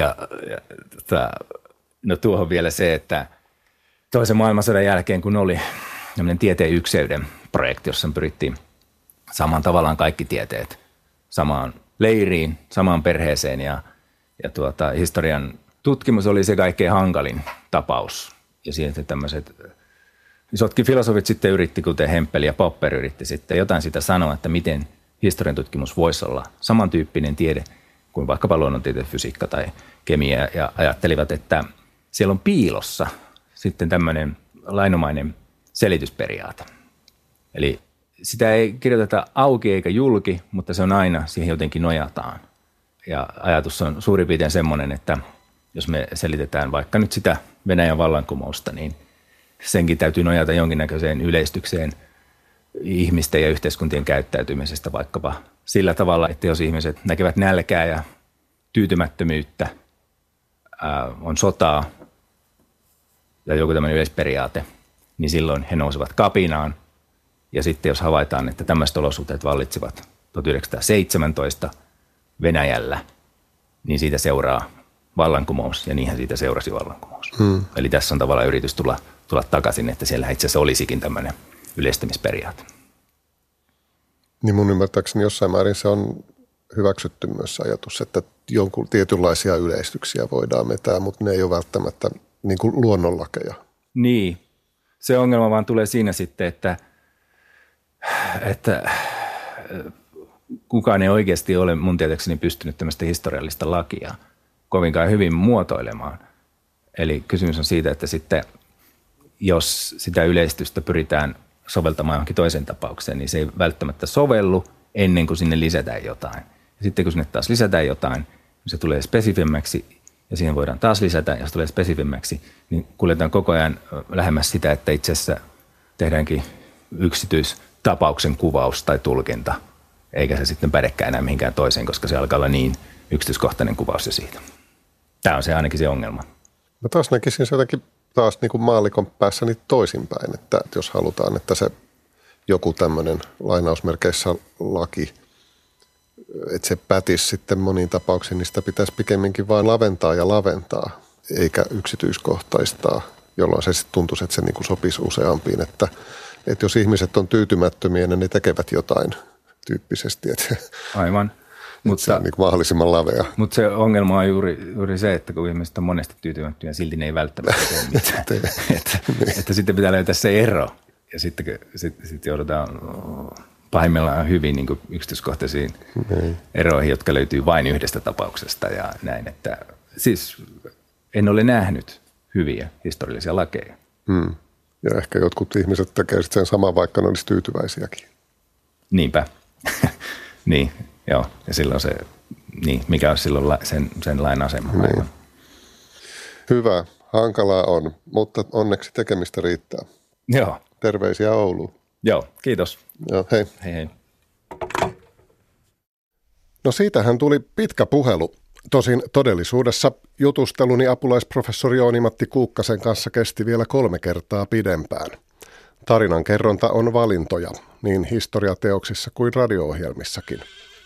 No tuohon vielä se, että toisen maailmansodan jälkeen, kun oli tämmöinen tieteen ykseyden projekti, jossa pyrittiin saamaan tavallaan kaikki tieteet samaan leiriin, samaan perheeseen ja historian tutkimus oli se kaikkein hankalin tapaus. Ja siitä tämmöiset isotkin filosofit sitten yritti, kuten Hempel ja Popper yritti sitten jotain sitä sanoa, että miten historian tutkimus voisi olla samantyyppinen tiede kuin vaikkapa luonnontieteen, fysiikka tai kemia, ja ajattelivat, että siellä on piilossa sitten tämmöinen lainomainen selitysperiaate. Eli sitä ei kirjoiteta auki eikä julki, mutta se on aina, siihen jotenkin nojataan. Ja ajatus on suurin piirtein semmoinen, että jos me selitetään vaikka nyt sitä Venäjän vallankumousta, niin senkin täytyy nojata jonkinnäköiseen yleistykseen ihmisten ja yhteiskuntien käyttäytymisestä vaikkapa sillä tavalla, että jos ihmiset näkevät nälkää ja tyytymättömyyttä, on sotaa ja joku tämmöinen yleisperiaate, niin silloin he nousevat kapinaan. Ja sitten jos havaitaan, että tämmöiset olosuhteet vallitsivat 1917 Venäjällä, niin siitä seuraa vallankumous, ja niinhän siitä seurasi vallankumous. Eli tässä on tavallaan yritys tulla takaisin, että siellä itse asiassa olisikin tämmöinen yleistämisperiaate. Niin mun ymmärtääkseni jossain määrin se on hyväksytty myös ajatus, että jonkun tietynlaisia yleistyksiä voidaan vetää, mutta ne ei ole välttämättä niin kuin luonnonlakeja. Niin, se ongelma vaan tulee siinä sitten, että kukaan ei oikeasti ole mun tietääkseni pystynyt tämmöistä historiallista lakia kovinkaan hyvin muotoilemaan. Eli kysymys on siitä, että sitten jos sitä yleistystä pyritään soveltamaan johonkin toiseen tapaukseen, niin se ei välttämättä sovellu ennen kuin sinne lisätään jotain. Ja sitten kun sinne taas lisätään jotain, niin se tulee spesifimmäksi ja siihen voidaan taas lisätä ja se tulee spesifimmäksi, niin kuljetaan koko ajan lähemmäs sitä, että itse asiassa tehdäänkin yksityistapauksen kuvaus tai tulkinta, eikä se sitten pädekään enää mihinkään toiseen, koska se alkaa olla niin yksityiskohtainen kuvaus jo siitä. Tämä on se ainakin se ongelma. Mä taas näkisin se jotenkin taas niin kuin maallikon päässä niin toisinpäin, että jos halutaan, että se joku tämmöinen lainausmerkeissä laki, että se pätisi sitten moniin tapauksiin, niin sitä pitäisi pikemminkin vain laventaa ja laventaa, eikä yksityiskohtaistaa, jolloin se sitten tuntuisi, että se niin kuin sopisi useampiin, että jos ihmiset on tyytymättömiä, niin ne tekevät jotain tyyppisesti. Että aivan. Mutta se on niin mahdollisimman lavea. Mutta se ongelma on juuri se, että kun ihmiset on monesti tyytymättömiä, silti ne ei välttämättä tee mitään. että sitten pitää löytää se ero. Ja sitten joudutaan pahimmillaan hyvin niin kuin yksityiskohtaisiin eroihin, jotka löytyy vain yhdestä tapauksesta ja näin. Että, siis en ole nähnyt hyviä historiallisia lakeja. Ja ehkä jotkut ihmiset tekevät sen saman, vaikka ne olisi tyytyväisiäkin. Niinpä. Niin, joo. Ja silloin se, niin, mikä on silloin sen lain asema. Niin. Hyvä. Hankalaa on, mutta onneksi tekemistä riittää. Joo. Terveisiä Ouluun. Joo, kiitos. Joo, hei. Hei hei. No siitähän tuli pitkä puhelu. Tosin todellisuudessa jutusteluni apulaisprofessori Jouni-Matti Kuukkasen kanssa kesti vielä 3 kertaa pidempään. Tarinan kerronta on valintoja, niin historiateoksissa kuin radio-ohjelmissakin.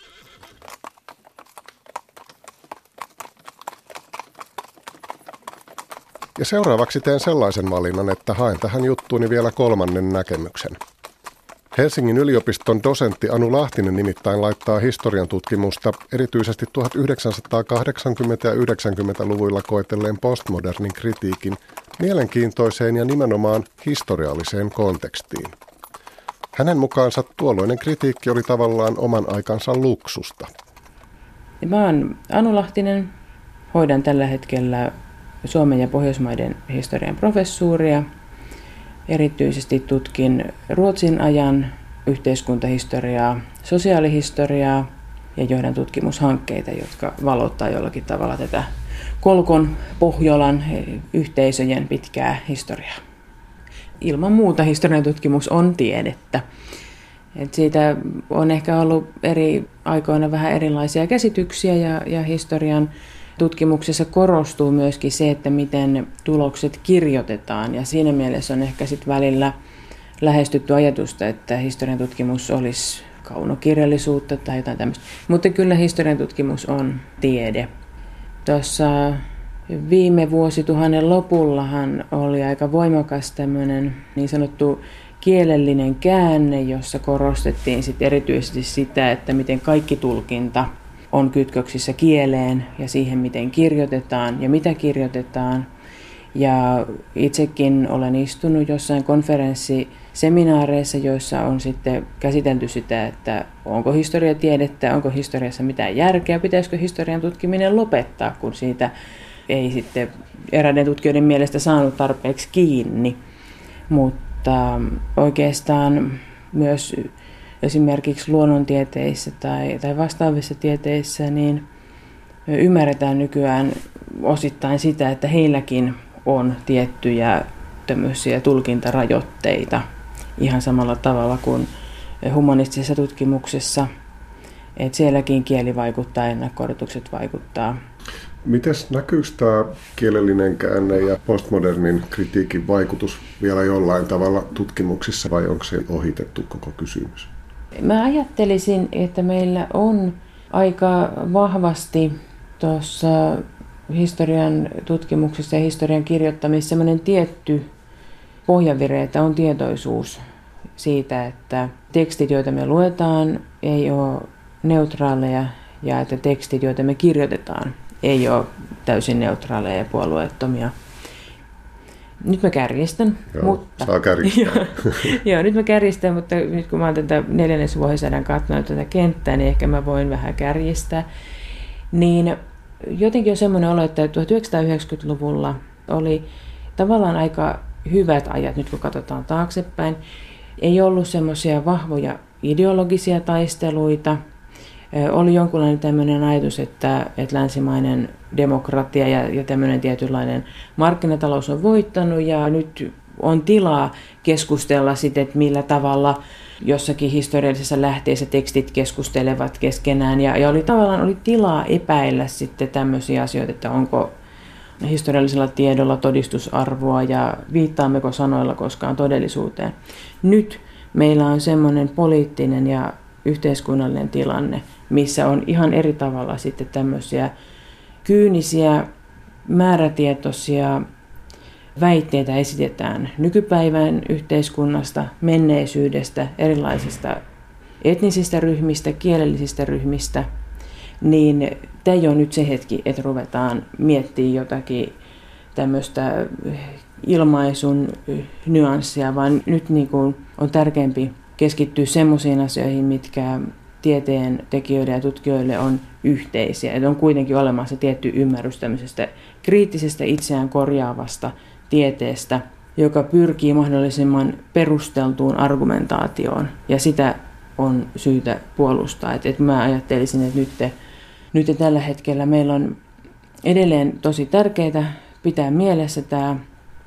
Ja seuraavaksi teen sellaisen valinnan, että haen tähän juttuuni vielä 3. näkemyksen. Helsingin yliopiston dosentti Anu Lahtinen nimittäin laittaa historian tutkimusta erityisesti 1980- ja 90-luvuilla koetelleen postmodernin kritiikin mielenkiintoiseen ja nimenomaan historialliseen kontekstiin. Hänen mukaansa tuolloinen kritiikki oli tavallaan oman aikansa luksusta. Mä oon Anu Lahtinen, hoidan tällä hetkellä Suomen ja Pohjoismaiden historian professuuria. Erityisesti tutkin Ruotsin ajan yhteiskuntahistoriaa, sosiaalihistoriaa ja johdan tutkimushankkeita, jotka valottaa jollakin tavalla tätä Kolkon Pohjolan yhteisöjen pitkää historiaa. Ilman muuta historian tutkimus on tiedettä. Siitä on ehkä ollut eri aikoina vähän erilaisia käsityksiä ja historian tutkimuksessa korostuu myöskin se, että miten tulokset kirjoitetaan, ja siinä mielessä on ehkä sitten välillä lähestytty ajatusta, että historian tutkimus olisi kaunokirjallisuutta tai jotain tämmöistä. Mutta kyllä historian tutkimus on tiede. Tuossa viime vuosituhannen lopullahan oli aika voimakas tämmöinen niin sanottu kielellinen käänne, jossa korostettiin sit erityisesti sitä, että miten kaikki tulkinta on kytköksissä kieleen ja siihen, miten kirjoitetaan ja mitä kirjoitetaan. Ja itsekin olen istunut jossain konferenssiseminaareissa, joissa on sitten käsitelty sitä, että onko historia tiedettä, onko historiassa mitään järkeä, pitäisikö historian tutkiminen lopettaa, kun siitä ei sitten eräiden tutkijoiden mielestä saanut tarpeeksi kiinni. Mutta oikeastaan myös esimerkiksi luonnontieteissä tai vastaavissa tieteissä niin ymmärretään nykyään osittain sitä, että heilläkin on tiettyjä tämmöisiä tulkintarajoitteita ihan samalla tavalla kuin humanistisessa tutkimuksessa. Että sielläkin kieli vaikuttaa, ennakko-odotukset vaikuttaa. Mites näkyykö tämä kielellinen käänne ja postmodernin kritiikin vaikutus vielä jollain tavalla tutkimuksissa vai onko se ohitettu koko kysymys? Mä ajattelisin, että meillä on aika vahvasti tuossa historian tutkimuksessa ja historian kirjoittamisessa sellainen tietty pohjavire, että on tietoisuus siitä, että tekstit, joita me luetaan, ei ole neutraaleja ja että tekstit, joita me kirjoitetaan, ei ole täysin neutraaleja ja puolueettomia. Nyt mä kärjistän. Mutta saa kärjistää. Joo, nyt mä kärjistän, mutta nyt kun mä oon tätä 4. vuosisadan katsonut tätä kenttää, niin ehkä mä voin vähän kärjistää. Niin jotenkin on semmoinen olo, että 1990-luvulla oli tavallaan aika hyvät ajat, nyt kun katsotaan taaksepäin. Ei ollut semmoisia vahvoja ideologisia taisteluita. Oli jonkunlainen tämmöinen ajatus, että länsimainen demokratia ja tämmöinen tietynlainen markkinatalous on voittanut ja nyt on tilaa keskustella sitten, että millä tavalla jossakin historiallisessa lähteessä tekstit keskustelevat keskenään ja oli tilaa epäillä sitten tämmöisiä asioita, että onko historiallisella tiedolla todistusarvoa ja viittaammeko sanoilla koskaan todellisuuteen. Nyt meillä on semmoinen poliittinen ja yhteiskunnallinen tilanne, missä on ihan eri tavalla sitten tämmöisiä kyynisiä, määrätietoisia väitteitä esitetään nykypäivän yhteiskunnasta, menneisyydestä, erilaisista etnisistä ryhmistä, kielellisistä ryhmistä, niin tämä ei ole nyt se hetki, että ruvetaan miettimään jotakin tämmöistä ilmaisun nyanssia, vaan nyt niin kuin on tärkeämpi keskittyä semmoisiin asioihin, mitkä tieteen tekijöille ja tutkijoille on yhteisiä. Että on kuitenkin olemassa tietty ymmärrys tämmöisestä kriittisestä itseään korjaavasta tieteestä, joka pyrkii mahdollisimman perusteltuun argumentaatioon. Ja sitä on syytä puolustaa. Että mä ajattelisin, että nyt tällä hetkellä meillä on edelleen tosi tärkeää pitää mielessä tämä,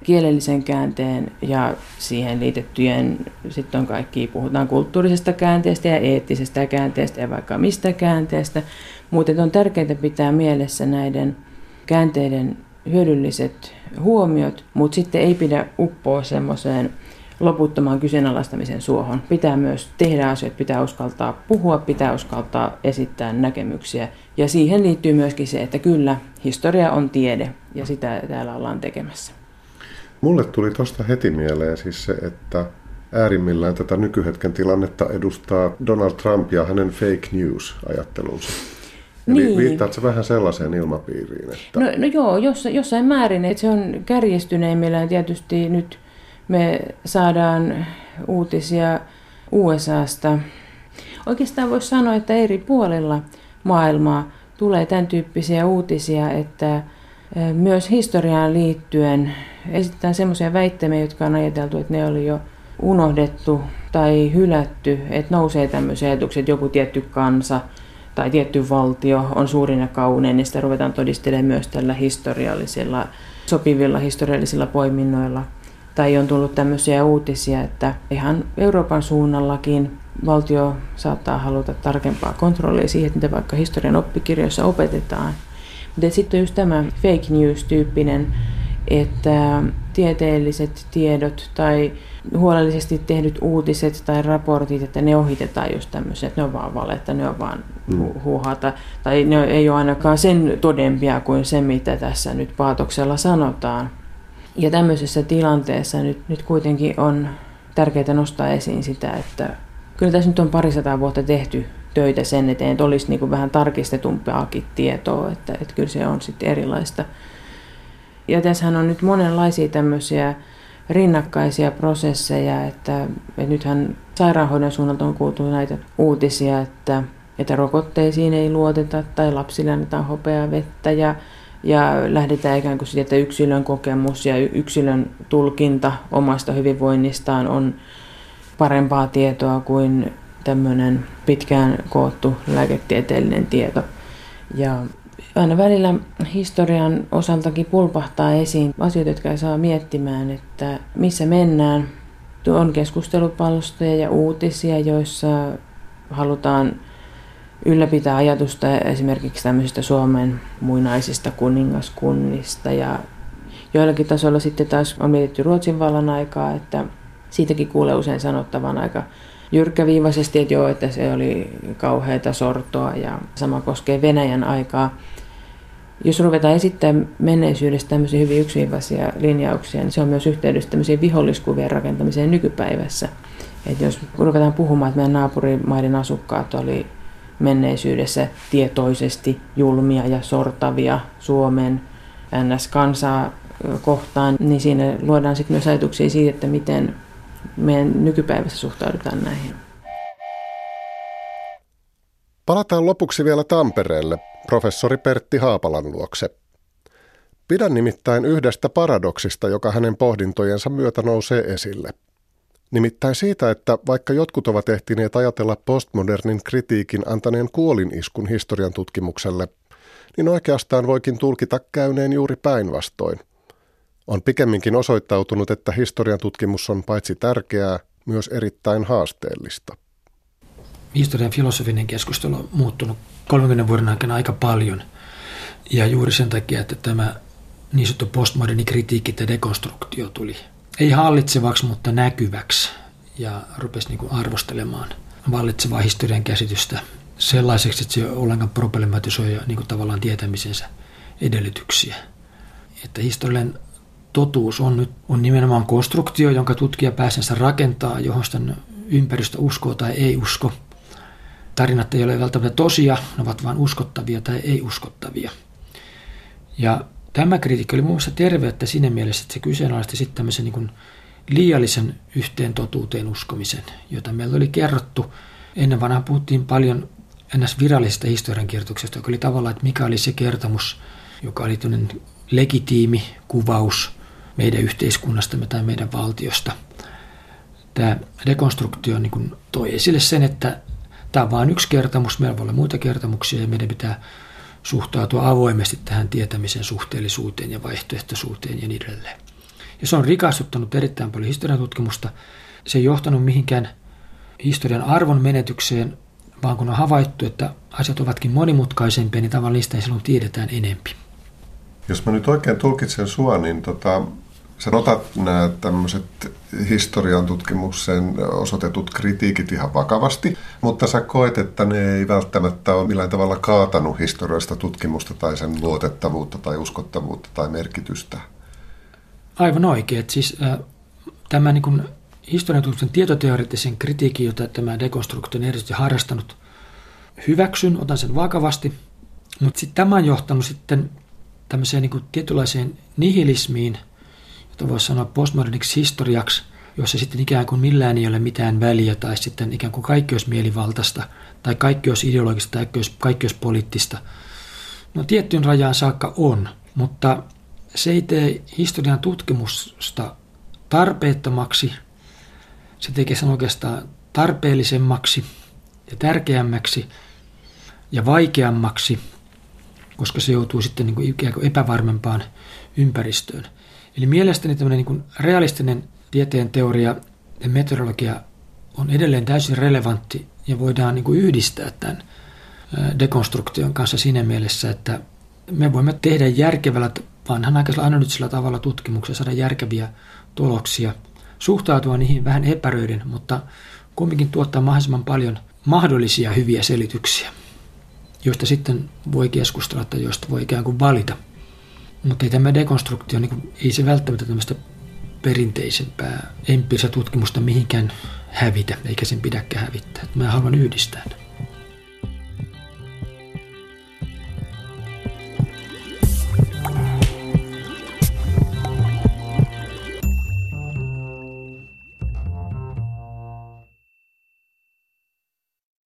kielellisen käänteen ja siihen liitettyjen, sitten on kaikki, puhutaan kulttuurisesta käänteestä ja eettisestä käänteestä ja vaikka mistä käänteestä, mutta on tärkeää pitää mielessä näiden käänteiden hyödylliset huomiot, mutta sitten ei pidä uppoa semmoiseen loputtomaan kyseenalaistamisen suohon. Pitää myös tehdä asioita, pitää uskaltaa puhua, pitää uskaltaa esittää näkemyksiä. Ja siihen liittyy myöskin se, että kyllä, historia on tiede ja sitä täällä ollaan tekemässä. Mulle tuli tuosta heti mieleen siis se, että äärimmillään tätä nykyhetken tilannetta edustaa Donald Trump ja hänen fake news-ajattelunsa. Eli niin. Viittaatko vähän sellaiseen ilmapiiriin? Että... No joo, jossain määrin. Että se on kärjistyneimmillään tietysti nyt me saadaan uutisia USAsta. Oikeastaan voisi sanoa, että eri puolilla maailmaa tulee tämän tyyppisiä uutisia, että myös historiaan liittyen esitetään semmoisia väittämiä, jotka on ajateltu, että ne oli jo unohdettu tai hylätty, että nousee tämmöisiä ajatuksia, että joku tietty kansa tai tietty valtio on suurin ja kaunein, niin sitä ruvetaan todistelemaan myös tällä sopivilla historiallisilla poiminnoilla. Tai on tullut tämmöisiä uutisia, että ihan Euroopan suunnallakin valtio saattaa haluta tarkempaa kontrollia siihen, mitä vaikka historian oppikirjoissa opetetaan. Mutta sitten on just tämä fake news-tyyppinen, että tieteelliset tiedot tai huolellisesti tehdyt uutiset tai raportit, että ne ohitetaan just tämmöisiä, että ne on vaan valetta, ne on vaan huuhata. Tai ne ei ole ainakaan sen todempia kuin se, mitä tässä nyt paatoksella sanotaan. Ja tämmöisessä tilanteessa nyt kuitenkin on tärkeää nostaa esiin sitä, että kyllä tässä nyt on 200 vuotta tehty töitä sen eteen, että olisi niin kuin vähän tarkistetumpaakin tietoa, että kyllä se on sitten erilaista. Ja tässähän on nyt monenlaisia tämmöisiä rinnakkaisia prosesseja, että nythän sairaanhoidon suunnalta on kuultu näitä uutisia, että rokotteisiin ei luoteta tai lapsille annetaan hopeaa vettä ja lähdetään ikään kuin siitä, että yksilön kokemus ja yksilön tulkinta omasta hyvinvoinnistaan on parempaa tietoa kuin tämmöinen pitkään koottu lääketieteellinen tieto. Ja aina välillä historian osaltakin pulpahtaa esiin asioita, jotka ei saa miettimään, että missä mennään. On keskustelupalstoja ja uutisia, joissa halutaan ylläpitää ajatusta esimerkiksi tämmöisistä Suomen muinaisista kuningaskunnista. Ja joillakin tasoilla sitten taas on mietitty Ruotsin vallan aikaa, että siitäkin kuulee usein sanottavan aika jyrkkäviivaisesti, että joo, että se oli kauheata sortoa ja sama koskee Venäjän aikaa. Jos ruvetaan esittämään menneisyydestä tämmöisiä hyvin yksiviivaisia linjauksia, niin se on myös yhteydessä tämmöisiin viholliskuvien rakentamiseen nykypäivässä. Että jos ruvetaan puhumaan, että meidän naapurimaiden asukkaat oli menneisyydessä tietoisesti julmia ja sortavia Suomen NS-kansaa kohtaan, niin siinä luodaan sitten myös ajatuksia siitä, että miten meidän nykypäivässä suhtaudutaan näihin. Palataan lopuksi vielä Tampereelle, professori Pertti Haapalan luokse. Pidän nimittäin yhdestä paradoksista, joka hänen pohdintojensa myötä nousee esille. Nimittäin siitä, että vaikka jotkut ovat ehtineet ajatella postmodernin kritiikin antaneen kuoliniskun historian tutkimukselle, niin oikeastaan voikin tulkita käyneen juuri päinvastoin. On pikemminkin osoittautunut, että historian tutkimus on paitsi tärkeää, myös erittäin haasteellista. Historian filosofinen keskustelu on muuttunut 30 vuoden aikana aika paljon. Ja juuri sen takia, että tämä niin sanottu postmoderni kritiikki tai dekonstruktio tuli ei hallitsevaksi, mutta näkyväksi ja rupesi niin kuin arvostelemaan vallitsevaa historian käsitystä sellaiseksi, että se ollenkaan problematisoi niin kuin tavallaan tietämisensä edellytyksiä. Että historiallinen totuus on nimenomaan konstruktio, jonka tutkija pääsensä rakentaa, johon sitä ympäristö uskoo tai ei usko. Tarinat ei ole välttämättä tosia, ne ovat vain uskottavia tai ei-uskottavia. Ja tämä kritiikki oli muun muassa terveyttä siinä mielessä, että se kyseenalaisti sitten tämmöisen niin kuin liiallisen yhteen totuuteen uskomisen, jota meillä oli kerrottu. Ennen vanhaan puhuttiin paljon ennäs virallisesta historiankirjoituksesta, joka oli tavallaan, että mikä oli se kertomus, joka oli tämmöinen legitiimi kuvaus meidän yhteiskunnastamme tai meidän valtiosta. Tämä dekonstruktio niin kuin toi esille sen, että tämä on vain yksi kertomus, meillä voi olla muita kertomuksia ja meidän pitää suhtautua avoimesti tähän tietämisen suhteellisuuteen ja vaihtoehtoisuuteen ja niin edelleen. Ja se on rikastuttanut erittäin paljon historian tutkimusta. Se ei johtanut mihinkään historian arvon menetykseen, vaan kun on havaittu, että asiat ovatkin monimutkaisempia, niin tavallaan niistä ei silloin tiedetään enempi. Jos mä nyt oikein tulkitsen sua, niin sä otat nämä tämmöiset historian tutkimukseen osoitetut kritiikit ihan vakavasti, mutta sä koet, että ne ei välttämättä ole millään tavalla kaatanut historiallista tutkimusta tai sen luotettavuutta tai uskottavuutta tai merkitystä. Aivan oikein. Siis tämä niin kuin historian tutkimuksen tietoteoreettisen kritiikin, jota tämä dekonstruktio on erityisesti harrastanut, hyväksyn, otan sen vakavasti, mutta sitten tämä on johtanut sitten tämmöiseen niin kuin tietynlaiseen nihilismiin, jota voisi sanoa postmoderniksi historiaksi, jossa sitten ikään kuin millään ei ole mitään väliä, tai sitten ikään kuin kaikki olisi mielivaltaista, tai kaikki olisi ideologista, tai kaikki olisi poliittista. No tiettyyn rajaan saakka on, mutta se ei tee historian tutkimusta tarpeettomaksi, se tekee sen oikeastaan tarpeellisemmaksi ja tärkeämmäksi ja vaikeammaksi, koska se joutuu sitten niin kuin ikään kuin epävarmempaan ympäristöön. Eli mielestäni tämmöinen niin kuin realistinen tieteen teoria ja metodologia on edelleen täysin relevantti ja voidaan niin kuin yhdistää tämän dekonstruktion kanssa siinä mielessä, että me voimme tehdä järkevällä, vanhanaikaisella analyyttisellä tavalla tutkimuksia, saada järkeviä tuloksia, suhtautua niihin vähän epäröiden, mutta kumminkin tuottaa mahdollisimman paljon mahdollisia hyviä selityksiä, joista sitten voi keskustella tai joista voi ikään kuin valita. Mutta ei tämä dekonstruktio, niin ei se välttämättä tämmöistä perinteisempää empiiristä tutkimusta mihinkään hävitä, eikä sen pidäkään hävittää. Mä haluan yhdistää ne.